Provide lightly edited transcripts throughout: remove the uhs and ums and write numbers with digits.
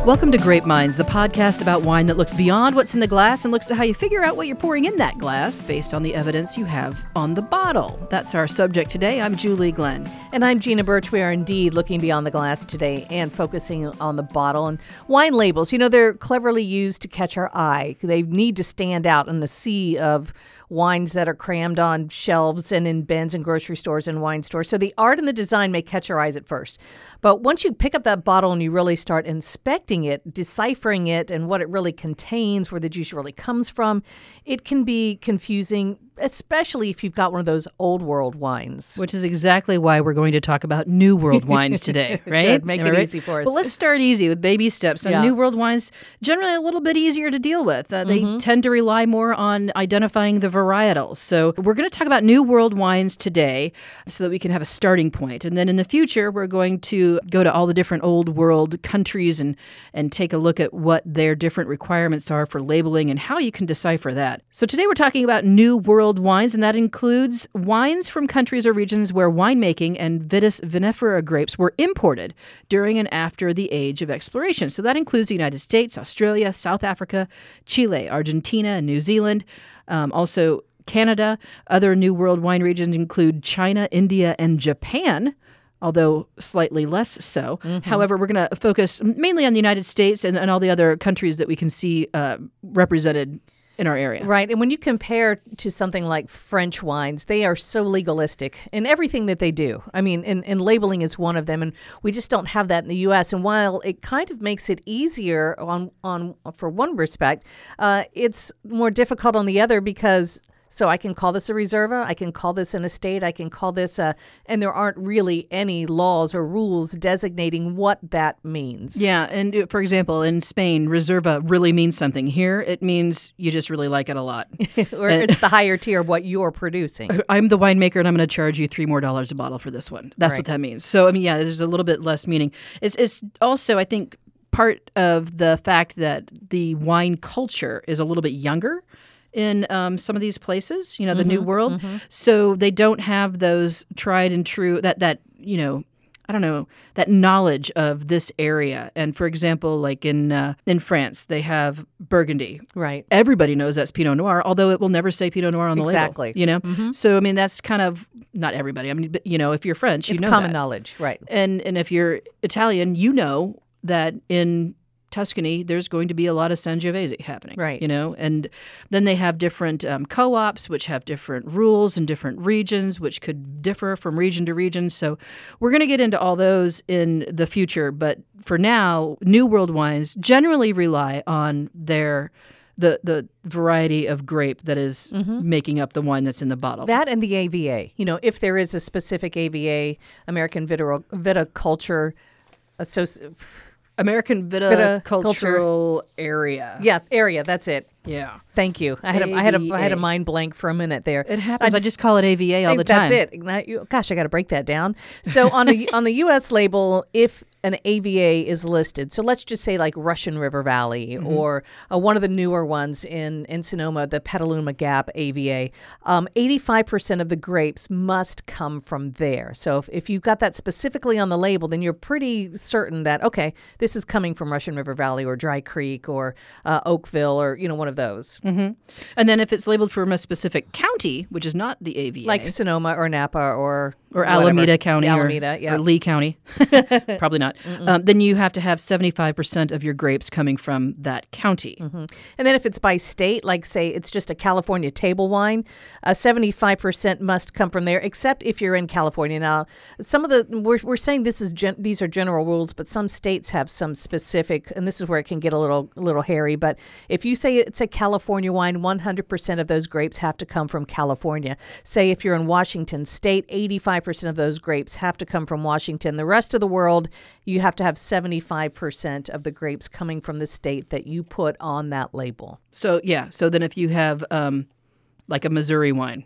Welcome to Grape Minds, the podcast about wine that looks beyond what's in the glass and looks at how you figure out what you're pouring in that glass based on the evidence you have on the bottle. That's our subject today. I'm Julie Glenn. And I'm Gina Birch. We are indeed looking beyond the glass today and focusing on the bottle. And wine labels, they're cleverly used to catch our eye. They need to stand out in the sea of wines that are crammed on shelves and in bins in grocery stores and wine stores. So the art and the design may catch our eyes at first. But once you pick up that bottle and you really start inspecting it, deciphering it, and what it really contains, where the juice really comes from, it can be confusing, especially if you've got one of those old world wines. Which is exactly why we're going to talk about New World wines today, right? Good. Make it easy for us. Well, let's start easy with baby steps. And New World wines, generally a little bit easier to deal with. They tend to rely more on identifying the varietals. So we're going to talk about New World wines today so that we can have a starting point. And then in the future, we're going to go to all the different old world countries and take a look at what their different requirements are for labeling and how you can decipher that. So today we're talking about New World wines, and that includes wines from countries or regions where winemaking and Vitis vinifera grapes were imported during and after the age of exploration. So that includes the United States, Australia, South Africa, Chile, Argentina, and New Zealand, also Canada. Other New World wine regions include China, India, and Japan, although slightly less so. However, we're going to focus mainly on the United States and all the other countries that we can see represented in our area. Right. And when you compare to something like French wines, they are so legalistic in everything that they do. I mean, and labeling is one of them. And we just don't have that in the U.S. And while it kind of makes it easier on for one respect, it's more difficult on the other because so I can call this a Reserva, I can call this an estate, I can call this and there aren't really any laws or rules designating what that means. Yeah, and for example, in Spain, Reserva really means something. Here, it means you just really like it a lot. Or it's the higher tier of what you're producing. I'm the winemaker and I'm going to charge you $3 more a bottle for this one. That's what that means. So, there's a little bit less meaning. It's also, I think, part of the fact that the wine culture is a little bit younger in some of these places, the New World. So they don't have those tried and true, that knowledge of this area. And for example, like in France, they have Burgundy. Right. Everybody knows that's Pinot Noir, although it will never say Pinot Noir on the label. Exactly. So, that's kind of, not everybody. But, if you're French, it's know common that. knowledge. Right. And if you're Italian, you know that in Tuscany, there's going to be a lot of Sangiovese happening, right? And then they have different co-ops, which have different rules in different regions, which could differ from region to region. So we're going to get into all those in the future. But for now, New World wines generally rely on the variety of grape that is making up the wine that's in the bottle. That and the AVA. If there is a specific AVA, American Viticulture Association. American Viticultural Area. Yeah, area. That's it. Yeah. Thank you. I had a mind blank for a minute there. It happens. I just call it AVA all the time. That's it. Gosh, I got to break that down. So on the U.S. label, if an AVA is listed, so let's just say like Russian River Valley or one of the newer ones in Sonoma, the Petaluma Gap AVA, 85% of the grapes must come from there. So if you've got that specifically on the label, then you're pretty certain that, okay, this is coming from Russian River Valley or Dry Creek or Oakville or, one of those. And then if it's labeled from a specific county, which is not the AVA. Like Sonoma or Napa or Alameda County or Lee County. Probably not. Then you have to have 75% of your grapes coming from that county. And then if it's by state, like say it's just a California table wine, 75% must come from there, except if you're in California. Now, some of we're saying these are general rules, but some states have some specific, and this is where it can get a little hairy. But if you say it's a California wine, 100% of those grapes have to come from California. Say if you're in Washington State, 85% of those grapes have to come from Washington. The rest of the world, you have to have 75% of the grapes coming from the state that you put on that label. So then if you have like a Missouri wine,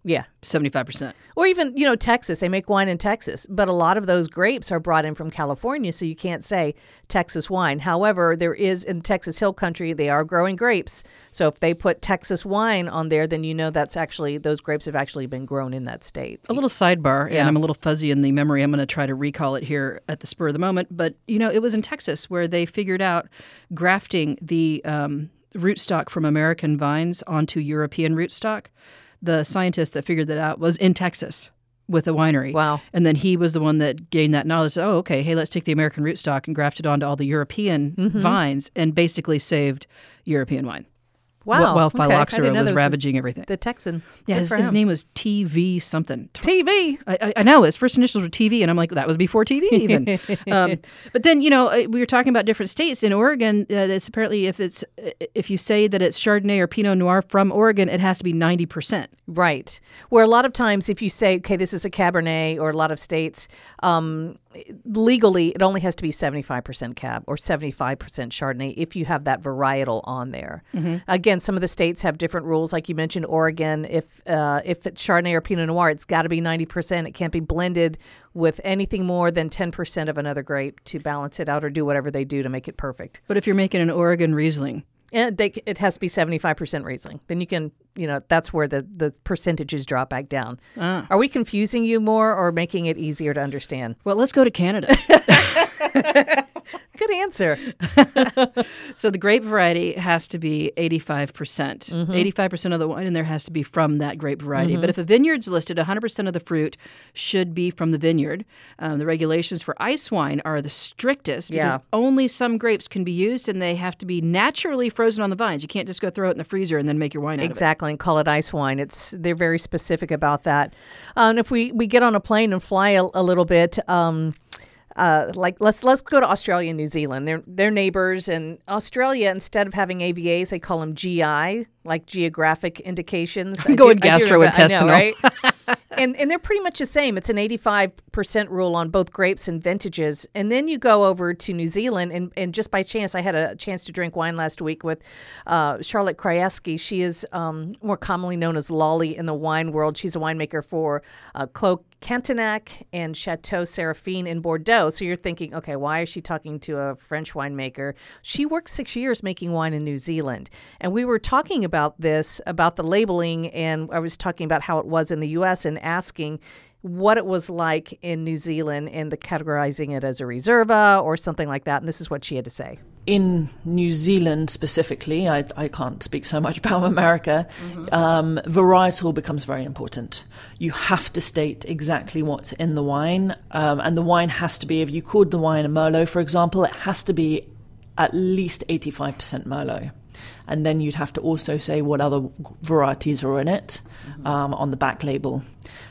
Yeah. 75%. Or even, Texas. They make wine in Texas. But a lot of those grapes are brought in from California, so you can't say Texas wine. However, there is in Texas Hill Country, they are growing grapes. So if they put Texas wine on there, then that's actually, those grapes have actually been grown in that state. A little sidebar, and I'm a little fuzzy in the memory. I'm going to try to recall it here at the spur of the moment. But, it was in Texas where they figured out grafting the rootstock from American vines onto European rootstock. The scientist that figured that out was in Texas with a winery. Wow. And then he was the one that gained that knowledge. Oh, okay, hey, let's take the American rootstock and graft it onto all the European vines and basically saved European wine. Wow. While phylloxera was ravaging everything. The Texan. Yeah, his name was TV something. TV. I know. His first initials were TV, and I'm like, that was before TV even. But then, we were talking about different states. In Oregon, it's apparently if you say that it's Chardonnay or Pinot Noir from Oregon, it has to be 90%. Right. Where a lot of times if you say, okay, this is a Cabernet, or a lot of states, legally, it only has to be 75% Cab or 75% Chardonnay if you have that varietal on there. Again, some of the states have different rules. Like you mentioned, Oregon, if it's Chardonnay or Pinot Noir, it's got to be 90%. It can't be blended with anything more than 10% of another grape to balance it out or do whatever they do to make it perfect. But if you're making an Oregon Riesling, it has to be 75% Riesling. Then you can, that's where the percentages drop back down. Are we confusing you more or making it easier to understand? Well, let's go to Canada. Good answer. So the grape variety has to be 85%. 85% of the wine in there has to be from that grape variety. But if a vineyard's listed, 100% of the fruit should be from the vineyard. The regulations for ice wine are the strictest because only some grapes can be used, and they have to be naturally frozen on the vines. You can't just go throw it in the freezer and then make your wine out of it. Exactly, and call it ice wine. They're very specific about that. And if we get on a plane and fly a little bit, let's go to Australia and New Zealand. They're neighbors, and Australia, instead of having AVAs, they call them GI, like geographic indications. Going gastrointestinal, I know, right? And they're pretty much the same. It's an 85% rule on both grapes and vintages. And then you go over to New Zealand, and just by chance, I had a chance to drink wine last week with Charlotte Krajewski. She is more commonly known as Lolly in the wine world. She's a winemaker for Clos Cantenac and Chateau Seraphine in Bordeaux. So you're thinking, okay, why is she talking to a French winemaker? She worked 6 years making wine in New Zealand. And we were talking about the labeling, and I was talking about how it was in the U.S. and asking what it was like in New Zealand and the categorizing it as a Reserva or something like that. And this is what she had to say. In New Zealand specifically, I can't speak so much about America, varietal becomes very important. You have to state exactly what's in the wine, and the wine has to be, if you called the wine a Merlot, for example, it has to be at least 85% Merlot. And then you'd have to also say what other varieties are in it on the back label.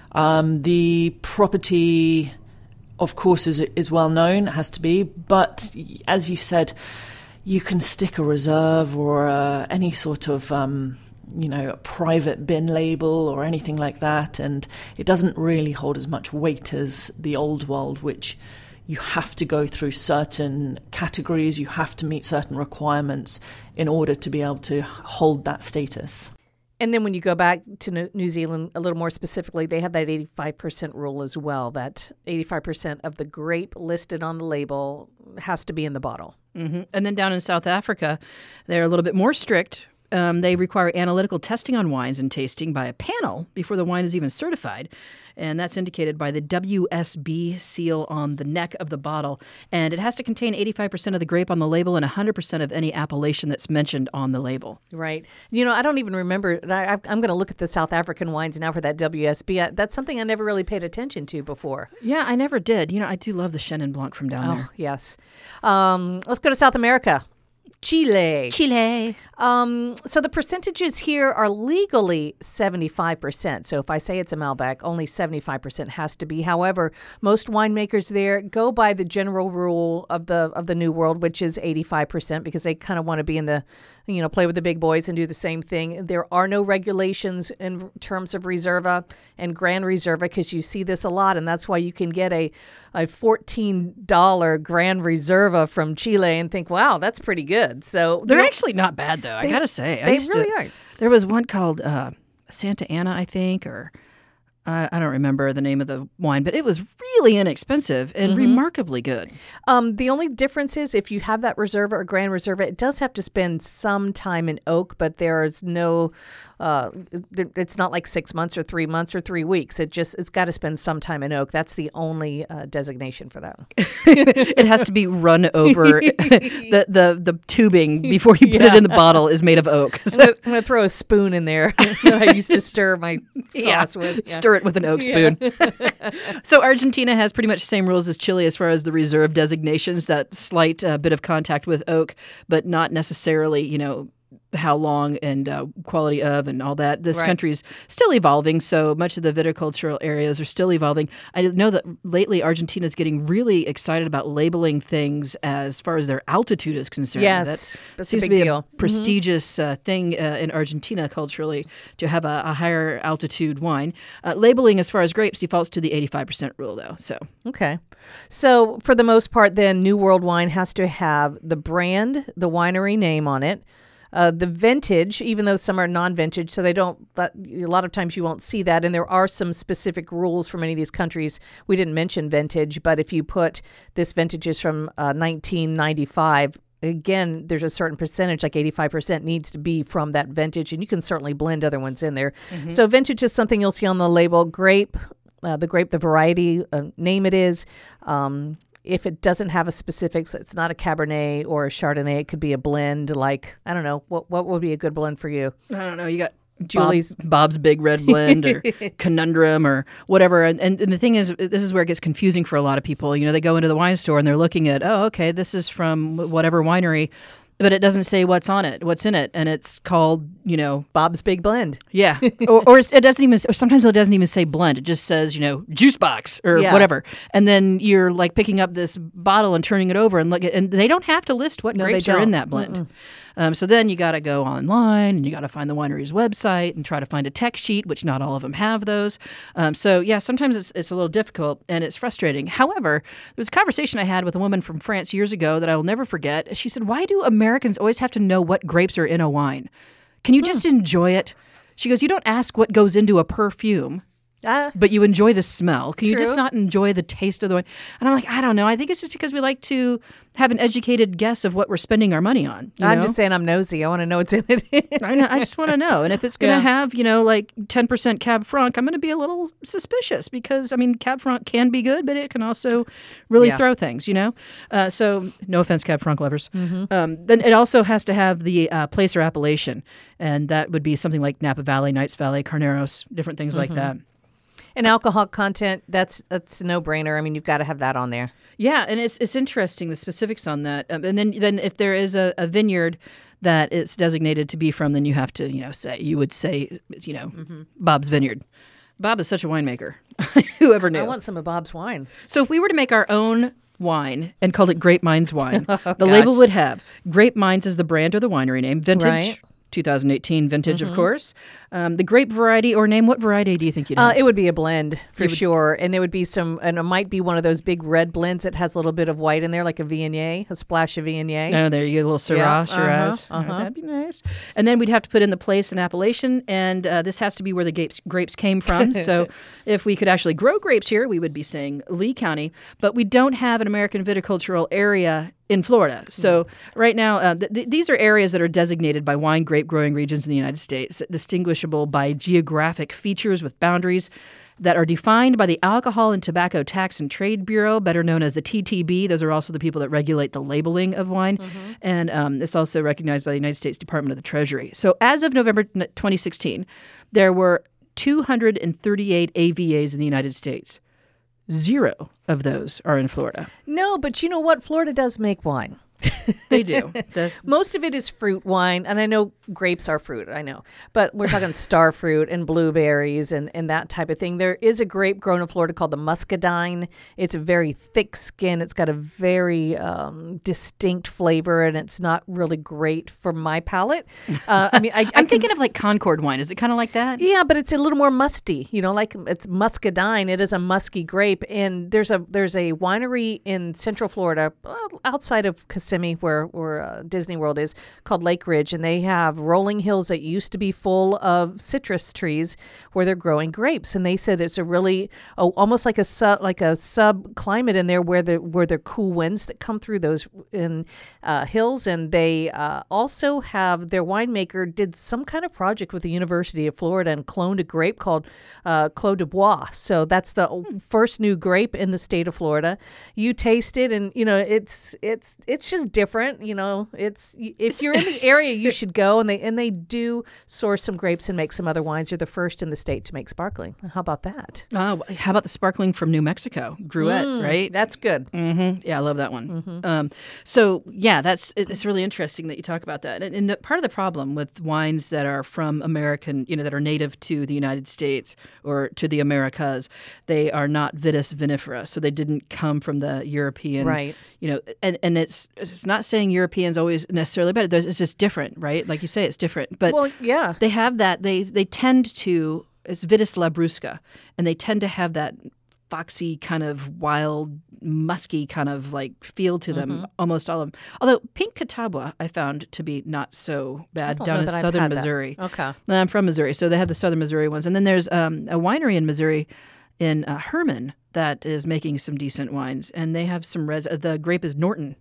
The property, of course, is well known, it has to be. But as you said, you can stick a reserve or any sort of, a private bin label or anything like that. And it doesn't really hold as much weight as the old world, which you have to go through certain categories, you have to meet certain requirements in order to be able to hold that status. And then when you go back to New Zealand, a little more specifically, they have that 85% rule as well, that 85% of the grape listed on the label has to be in the bottle. And then down in South Africa, they're a little bit more strict. They require analytical testing on wines and tasting by a panel before the wine is even certified. And that's indicated by the WSB seal on the neck of the bottle. And it has to contain 85% of the grape on the label and 100% of any appellation that's mentioned on the label. Right. I don't even remember. I'm going to look at the South African wines now for that WSB. That's something I never really paid attention to before. Yeah, I never did. I do love the Chenin Blanc from down there. Oh, yes. Let's go to South America. Chile. So the percentages here are legally 75%. So if I say it's a Malbec, only 75% has to be. However, most winemakers there go by the general rule of the New World, which is 85%, because they kind of want to be in the, play with the big boys and do the same thing. There are no regulations in terms of Reserva and Grand Reserva, because you see this a lot, and that's why you can get a $14 Grand Reserva from Chile and think, wow, that's pretty good. So they're actually not bad, though. I gotta say, they really are. There was one called Santa Ana, I think, or I don't remember the name of the wine, but it was really inexpensive and remarkably good. The only difference is if you have that Reserva or Grand Reserva, it does have to spend some time in oak, but there is no, it's not like 6 months or 3 months or 3 weeks. It's got to spend some time in oak. That's the only designation for that. It has to be run over. The tubing before you put it in the bottle is made of oak. So. I'm going to throw a spoon in there. I used to stir my sauce with. Yeah. Stir it with an oak spoon. So Argentina has pretty much the same rules as Chile as far as the reserve designations, that slight bit of contact with oak, but not necessarily, how long and quality of and all that. This country's still evolving, so much of the viticultural areas are still evolving. I know that lately Argentina's getting really excited about labeling things as far as their altitude is concerned. Yes, that seems to be a prestigious thing in Argentina culturally to have a higher altitude wine. Labeling as far as grapes defaults to the 85% rule, though. So okay. So for the most part, then, New World Wine has to have the brand, the winery name on it, the vintage, even though some are non-vintage, so they don't. But a lot of times you won't see that, and there are some specific rules for many of these countries. We didn't mention vintage, but if you put this vintage is from 1995. Again, there's a certain percentage, like 85%, needs to be from that vintage, and you can certainly blend other ones in there. So vintage is something you'll see on the label. Grape, the variety, name it is. If it doesn't have a specifics, it's not a Cabernet or a Chardonnay. It could be a blend. Like, I don't know, what would be a good blend for you? I don't know. You got Julie's Bob's Big Red Blend or Conundrum or whatever. And the thing is, this is where it gets confusing for a lot of people. They go into the wine store and they're looking at, oh, okay, this is from whatever winery. But it doesn't say what's in it, and it's called, Bob's Big Blend. Yeah, or it doesn't even. Or sometimes it doesn't even say blend. It just says, juice box or whatever. And then you're like picking up this bottle and turning it over and look at, and they don't have to list what grapes are in that blend. So then you got to go online and you got to find the winery's website and try to find a tech sheet, which not all of them have those. Sometimes it's a little difficult and it's frustrating. However, there was a conversation I had with a woman from France years ago that I will never forget. She said, "Why do Americans always have to know what grapes are in a wine? Can you just enjoy it?" She goes, "You don't ask what goes into a perfume. But you enjoy the smell. Can you just not enjoy the taste of the wine?" And I'm like, I don't know. I think it's just because we like to have an educated guess of what we're spending our money on. I'm just saying I'm nosy. I want to know what's in it. I know. I just want to know. And if it's going to have, like 10% Cab Franc, I'm going to be a little suspicious because, Cab Franc can be good, but it can also really throw things, So no offense, Cab Franc lovers. Then it also has to have the place or appellation. And that would be something like Napa Valley, Knights Valley, Carneros, different things like that. And alcohol content, that's a no-brainer. You've got to have that on there. Yeah, and it's interesting, the specifics on that. And then if there is a vineyard that it's designated to be from, then you have to, say, Bob's Vineyard. Bob is such a winemaker. Whoever knew? I want some of Bob's wine. So if we were to make our own wine and called it Grape Minds Wine, the label would have Grape Minds as the brand or the winery name, vintage. Right. 2018 vintage, of course. The grape variety or name, what variety do you think you'd have? It would be a blend for sure. And there would be and it might be one of those big red blends that has a little bit of white in there, like a Viognier, a splash of Viognier. Oh, there you go, a little Syrah, Shiraz. That'd be nice. And then we'd have to put in the place and appellation, and this has to be where the grapes came from. So if we could actually grow grapes here, we would be saying Lee County. But we don't have an American viticultural area in Florida. So right now, these are areas that are designated by wine grape growing regions in the United States, distinguishable by geographic features with boundaries that are defined by the Alcohol and Tobacco Tax and Trade Bureau, better known as the TTB. Those are also the people that regulate the labeling of wine. And it's also recognized by the United States Department of the Treasury. So as of November 2016, there were 238 AVAs in the United States. 0 of those are in Florida. No, but you know what? Florida does make wine. They do. Most of it is fruit wine, and I know grapes are fruit, I know. But we're talking star fruit and blueberries and that type of thing. There is a grape grown in Florida called the muscadine. It's a very thick skin. It's got a very distinct flavor, and it's not really great for my palate. I'm thinking of like Concord wine. Is it kind of like that? Yeah, but it's a little more musty. Like it's muscadine. It is a musky grape, and there's a winery in Central Florida, outside of Kissimmee, Kissimmee, where Disney World is, called Lake Ridge, and they have rolling hills that used to be full of citrus trees where they're growing grapes. And they said it's a really almost like a sub climate in there where there are cool winds that come through those hills. And they also have their winemaker did some kind of project with the University of Florida and cloned a grape called Clos du Bois. So that's the first new grape in the state of Florida. You taste it, and it's just different. It's if you're in the area, you should go. And they do source some grapes and make some other wines. They're the first in the state to make sparkling. How about that? How about the sparkling from New Mexico, Gruet, right? That's good. Mm-hmm. Yeah, I love that one. So yeah, it's really interesting that you talk about that. And part of the problem with wines that are from American, that are native to the United States or to the Americas, they are not vitis vinifera, so they didn't come from the European, right? And it's not saying Europeans always necessarily better. It's just different, right? Like you say, it's different. But yeah, they have that. They tend to. It's Vitis labrusca, and they tend to have that foxy kind of wild, musky kind of like feel to them, almost all of them. Although Pink Catawba I found to be not so bad down in southern Missouri. Okay. And I'm from Missouri, so they have the southern Missouri ones. And then there's a winery in Missouri in Herman that is making some decent wines, and they have some the grape is Norton.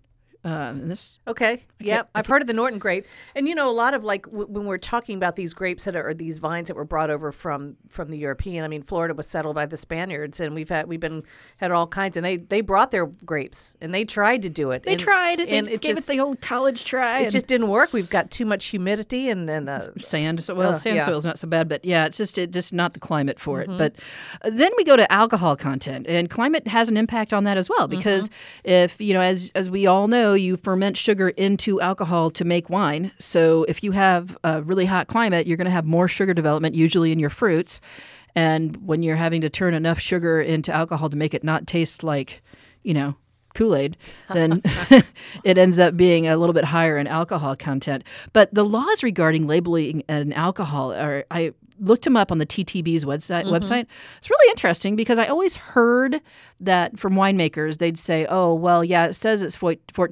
Okay. Yeah, I've heard of the Norton grape, and a lot of when we're talking about these grapes that are these vines that were brought over from the European. I mean, Florida was settled by the Spaniards, and we've had all kinds, and they brought their grapes and they tried to do it. They tried, and they gave it the old college try. It just didn't work. We've got too much humidity and sand. Sand soil's not so bad, but yeah, it's just not the climate for it. But then we go to alcohol content, and climate has an impact on that as well, because if as we all know, you ferment sugar into alcohol to make wine. So if you have a really hot climate, you're going to have more sugar development, usually in your fruits. And when you're having to turn enough sugar into alcohol to make it not taste like, Kool-Aid, then it ends up being a little bit higher in alcohol content. But the laws regarding labeling an alcohol I looked them up on the TTB's website. It's really interesting because I always heard that from winemakers, they'd say, oh, well, yeah, it says it's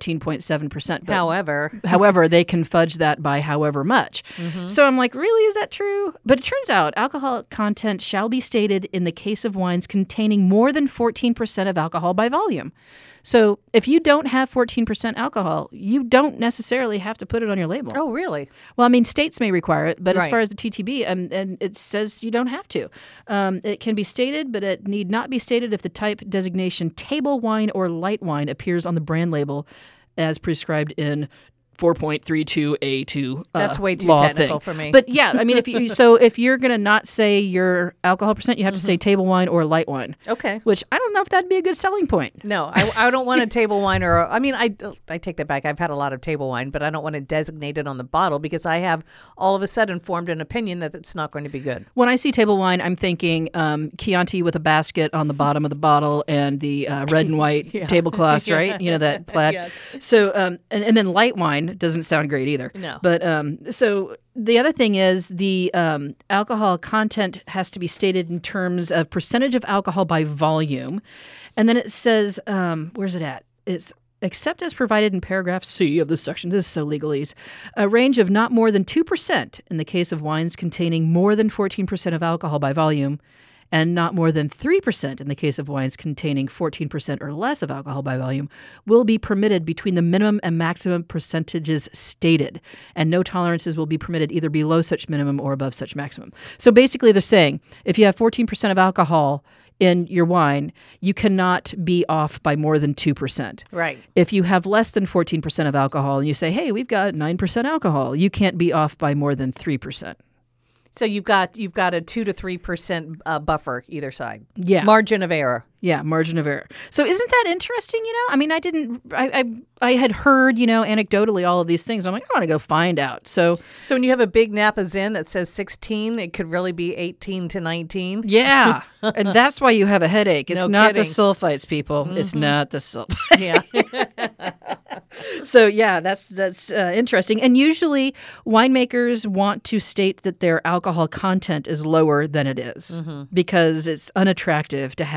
14.7%. However, they can fudge that by however much. So I'm like, really, is that true? But it turns out alcohol content shall be stated in the case of wines containing more than 14% of alcohol by volume. So if you don't have 14% alcohol, you don't necessarily have to put it on your label. Oh, really? Well, I mean, states may require it, but as far as the TTB, and it says you don't have to. It can be stated, but it need not be stated if the type designation table wine or light wine appears on the brand label as prescribed in 4.32A2 That's way too technical for me. But yeah, I mean, if you're going to not say your alcohol percent, you have to say table wine or light wine. Okay. Which I don't know if that'd be a good selling point. No, I don't want a table wine I take that back. I've had a lot of table wine, but I don't want to designate it on the bottle because I have all of a sudden formed an opinion that it's not going to be good. When I see table wine, I'm thinking Chianti with a basket on the bottom of the bottle and the red and white tablecloths, right? That plaid. Yes. So, and then light wine doesn't sound great either. No. But so the other thing is the alcohol content has to be stated in terms of percentage of alcohol by volume. And then it says, where's it at? It's except as provided in paragraph C of this section. This is so legalese. A range of not more than 2% in the case of wines containing more than 14% of alcohol by volume, and not more than 3% in the case of wines containing 14% or less of alcohol by volume, will be permitted between the minimum and maximum percentages stated, and no tolerances will be permitted either below such minimum or above such maximum. So basically they're saying if you have 14% of alcohol in your wine, you cannot be off by more than 2%. Right. If you have less than 14% of alcohol and you say, hey, we've got 9% alcohol, you can't be off by more than 3%. So you've got a 2 to 3% buffer either side. Yeah. Margin of error. Yeah, margin of error. So isn't that interesting, I mean, I had heard, anecdotally all of these things. I'm like, I want to go find out. So when you have a big Napa Zin that says 16, it could really be 18 to 19. Yeah, and that's why you have a headache. It's not kidding. The sulfites, people. It's not the sulfites. Yeah. So yeah, that's interesting. And usually winemakers want to state that their alcohol content is lower than it is because it's unattractive to have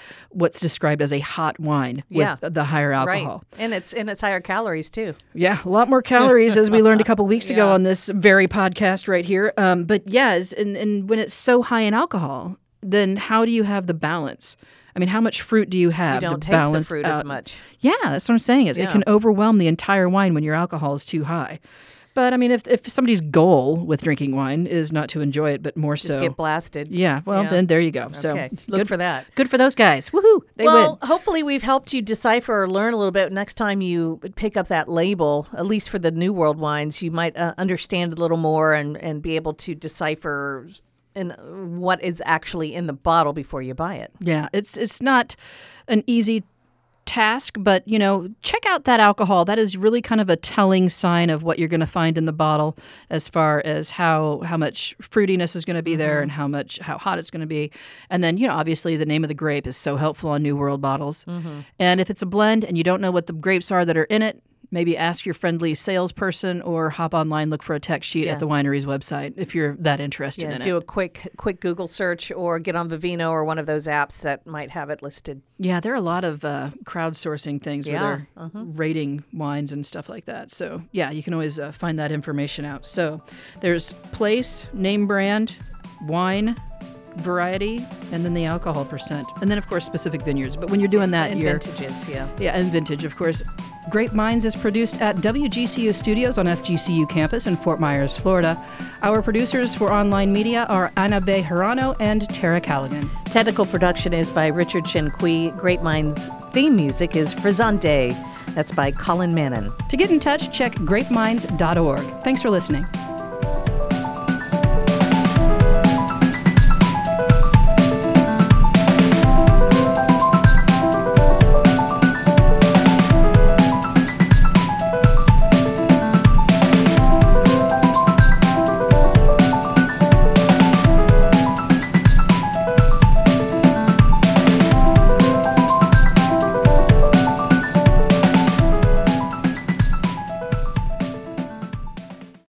what's described as a hot wine with the higher alcohol. Right. And it's higher calories too. Yeah, a lot more calories, as we learned a couple weeks ago on this very podcast right here. But and when it's so high in alcohol, then how do you have the balance? I mean, how much fruit do you have? You don't to taste balance the fruit as much. Yeah, that's what I'm saying. It can overwhelm the entire wine when your alcohol is too high. But I mean, if somebody's goal with drinking wine is not to enjoy it, but more Just so get blasted. Yeah, well, then there you go. So look for that. Good for those guys. Woohoo! They win. Hopefully we've helped you decipher or learn a little bit. Next time you pick up that label, at least for the New World wines, you might understand a little more and be able to decipher what is actually in the bottle before you buy it. Yeah, it's not an easy task, but check out that alcohol. That is really kind of a telling sign of what you're going to find in the bottle, as far as how much fruitiness is going to be there and how hot it's going to be. And then obviously the name of the grape is so helpful on New World bottles. And if it's a blend and you don't know what the grapes are that are in it, maybe ask your friendly salesperson or hop online, look for a text sheet at the winery's website if you're that interested in it. Do a quick Google search or get on Vivino or one of those apps that might have it listed. Yeah, there are a lot of crowdsourcing things where they're rating wines and stuff like that. So, yeah, you can always find that information out. So there's place, name brand, wine, variety, and then the alcohol percent. And then, of course, specific vineyards. But when you're doing that, vintages, Yeah, and vintage, of course. Grape Minds is produced at WGCU Studios on FGCU campus in Fort Myers, Florida. Our producers for online media are Anna Bejarano and Tara Callaghan. Technical production is by Richard Chenqui. Grape Minds theme music is Frizzante. That's by Colin Mannon. To get in touch, check grapeminds.org. Thanks for listening.